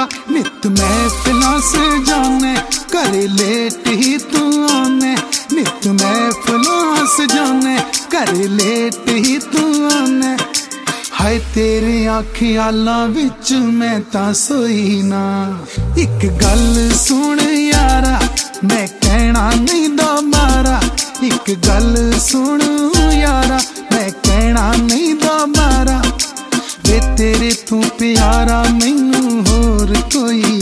नित महफिलां सजाने, घरे लेट ही तू आने। नित महफिलां सजाने, घरे लेट ही तू आने। हाय तेरे ख्यालां विच मैं तां सोई ना। एक गल सुन यारा, मैं कहना नहीं दोबारा। एक गल सुन यारा, मैं कहना नहीं दोबारा। वे तेरे तू प्यारा मैनू होर कोई